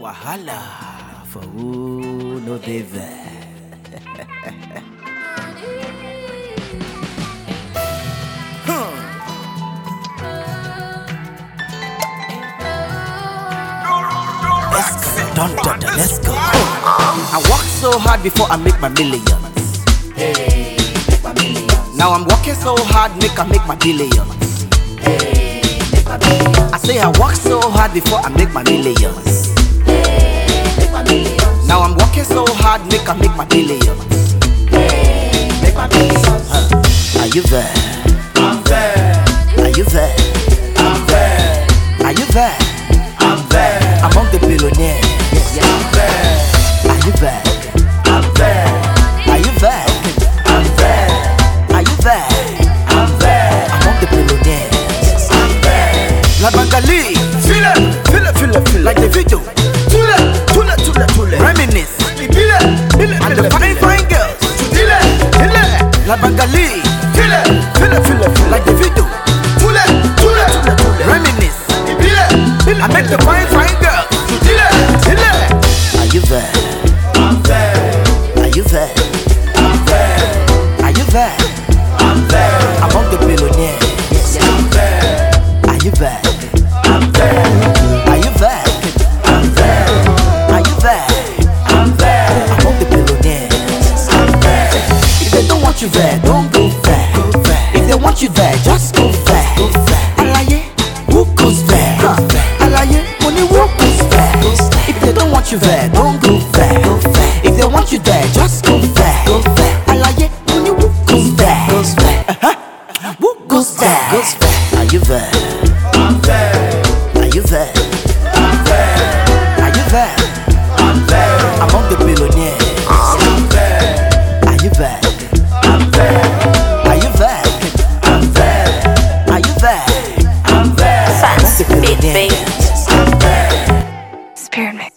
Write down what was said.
Wahala for who no dey there. Let's go. I work so hard before I make my millions. Hey, make my millions. Now I'm working so hard, make my billions. Hey, make my billions. I say I work so hard before I make my millions. Hey, make my millions. Now I'm working so hard, make my billions. Hey, make my billions. Are you there? I'm there. Are you there? I'm there. Are you there? I'm there. Among the billionaires. Yeah, I'm there. Are you there? I'm there. Are you there? I'm there. Are you there? I'm there. Among the billionaires. I'm there. La Bangali, Feel it. like the video. Tule. Reminisce, Feel it. and the fine girls. La Bangali, like the video. Reminisce, I make the fine girls. Are you there? I'm there. Are you there? I'm there. Are you there? I'm there. Among the billionaires. I'm there. Are you there? I'm there. Are you there? I'm there. Are you there? I'm there. Among the billionaires. I'm there. If they don't want you there, don't go there. If they want you there, just go there. Alaye, who goes there? Alaye, money who goes there? If they don't want you there, don't go there. If they want you there, just go there. Alaye, money who goes there? Who goes there? Are you there? I'm there. Are you there? I'm there. Are you there? I'm there. Among the billionaires. I'm there. Are you there? I'm there. Are you there? I'm there. Are you there? I'm there. Among the billionaires. I'm there. Spirit mix.